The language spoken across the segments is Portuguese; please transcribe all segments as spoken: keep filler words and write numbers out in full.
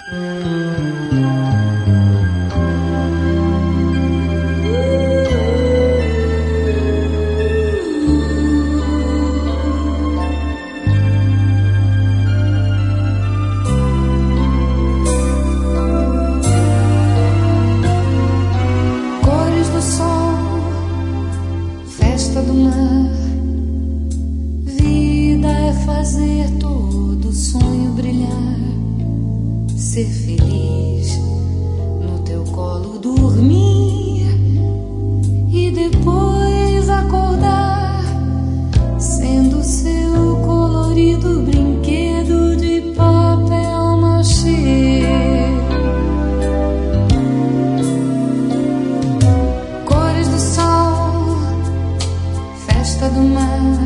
Ser feliz, no teu colo dormir e depois acordar, sendo seu colorido brinquedo de papel machê. Cores do sol, festa do mar,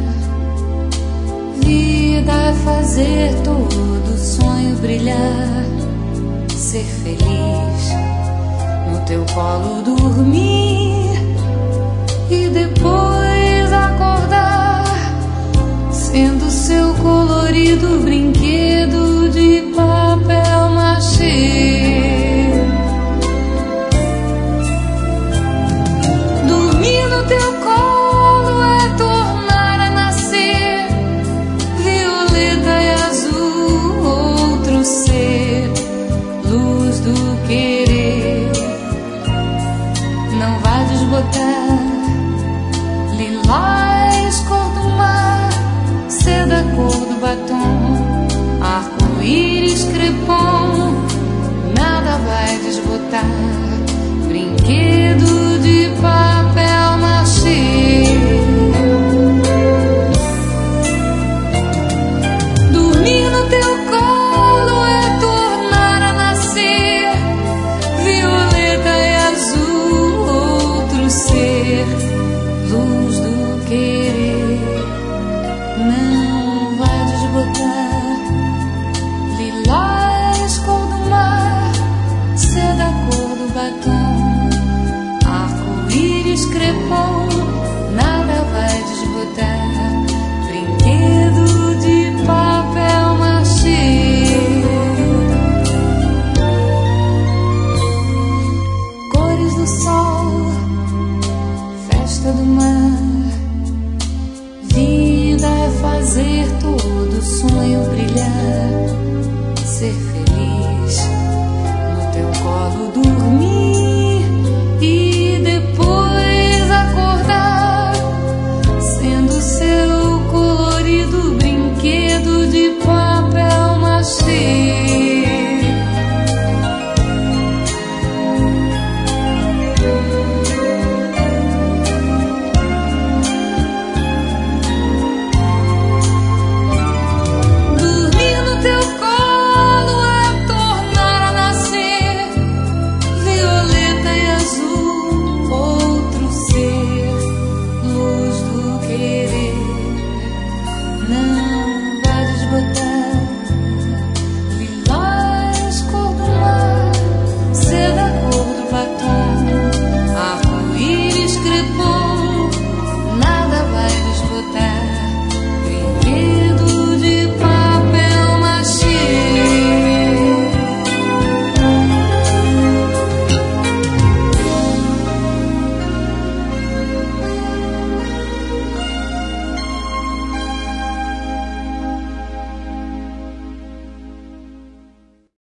vida é fazer todo sonho brilhar. Ser feliz, no teu colo dormir e depois acordar, sendo seu colorido brinquedo de papel machê. Dormir no teu colo é tornar a nascer, violeta e azul, outro ser. Luz do querer, não vai desbotar. Lilás, cor do mar, seda, cor do batom, arco-íris, crepom, nada vai desbotar. Brinquedo de papel machê. Dormir no teu colo é tornar a nascer, violeta e azul, outro ser. Luz do querer, não vai desbotar. Lilás, cor do mar, seda, cor do batom, arco-íris, crepom, nada vai desbotar. Brinquedo de papel machê. Cores do sol, festa do mar, vida é fazer todo sonho brilhar. Ser feliz, no teu colo dormir